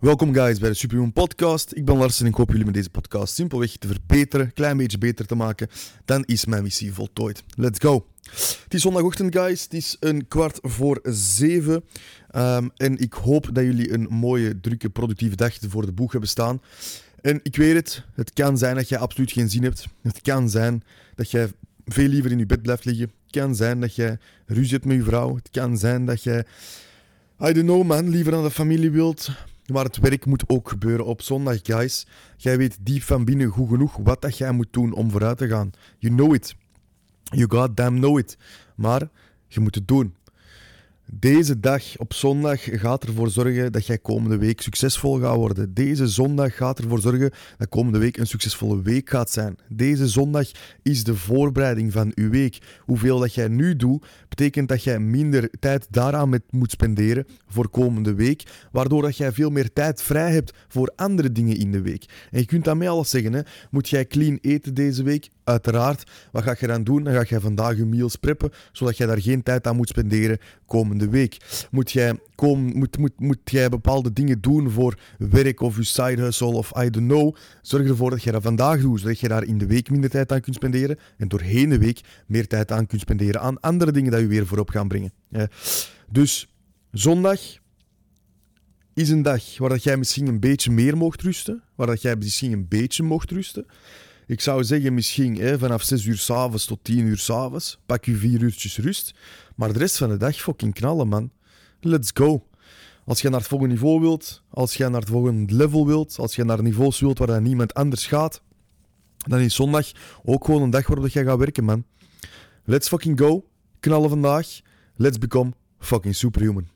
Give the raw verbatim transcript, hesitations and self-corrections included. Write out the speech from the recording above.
Welkom guys bij de Superhuman Podcast. Ik ben Lars en ik hoop jullie met deze podcast simpelweg te verbeteren, een klein beetje beter te maken. Dan is mijn missie voltooid. Let's go! Het is zondagochtend guys, het is een kwart voor zeven. Um, en ik hoop dat jullie een mooie, drukke, productieve dag voor de boeg hebben staan. En ik weet het, het kan zijn dat jij absoluut geen zin hebt. Het kan zijn dat jij veel liever in je bed blijft liggen. Het kan zijn dat jij ruzie hebt met je vrouw. Het kan zijn dat jij, I don't know man, liever naar de familie wilt. Maar het werk moet ook gebeuren op zondag, guys. Jij weet diep van binnen goed genoeg wat dat jij moet doen om vooruit te gaan. You know it. You goddamn know it. Maar je moet het doen. Deze dag op zondag gaat ervoor zorgen dat jij komende week succesvol gaat worden. Deze zondag gaat ervoor zorgen dat komende week een succesvolle week gaat zijn. Deze zondag is de voorbereiding van uw week. Hoeveel dat jij nu doet, betekent dat jij minder tijd daaraan met moet spenderen voor komende week, waardoor dat jij veel meer tijd vrij hebt voor andere dingen in de week. En je kunt daarmee alles zeggen, hè. Moet jij clean eten deze week? Uiteraard. Wat ga je dan doen? Dan ga je vandaag je meals preppen, zodat jij daar geen tijd aan moet spenderen komende week. Moet jij, kom, moet, moet, moet jij bepaalde dingen doen voor werk of je side hustle of I don't know, zorg ervoor dat je dat vandaag doet, zodat je daar in de week minder tijd aan kunt spenderen en doorheen de week meer tijd aan kunt spenderen aan andere dingen dat je weer voorop gaan brengen. Ja. Dus zondag is een dag waar dat jij misschien een beetje meer mocht rusten, waar dat jij misschien een beetje mocht rusten. Ik zou zeggen misschien hè, vanaf zes uur 's avonds tot tien uur 's avonds. Pak je vier uurtjes rust. Maar de rest van de dag fucking knallen, man. Let's go. Als je naar het volgende niveau wilt, als je naar het volgende level wilt, als je naar niveaus wilt waar dan niemand anders gaat, dan is zondag ook gewoon een dag waarop je gaat werken, man. Let's fucking go. Knallen vandaag. Let's become fucking superhuman.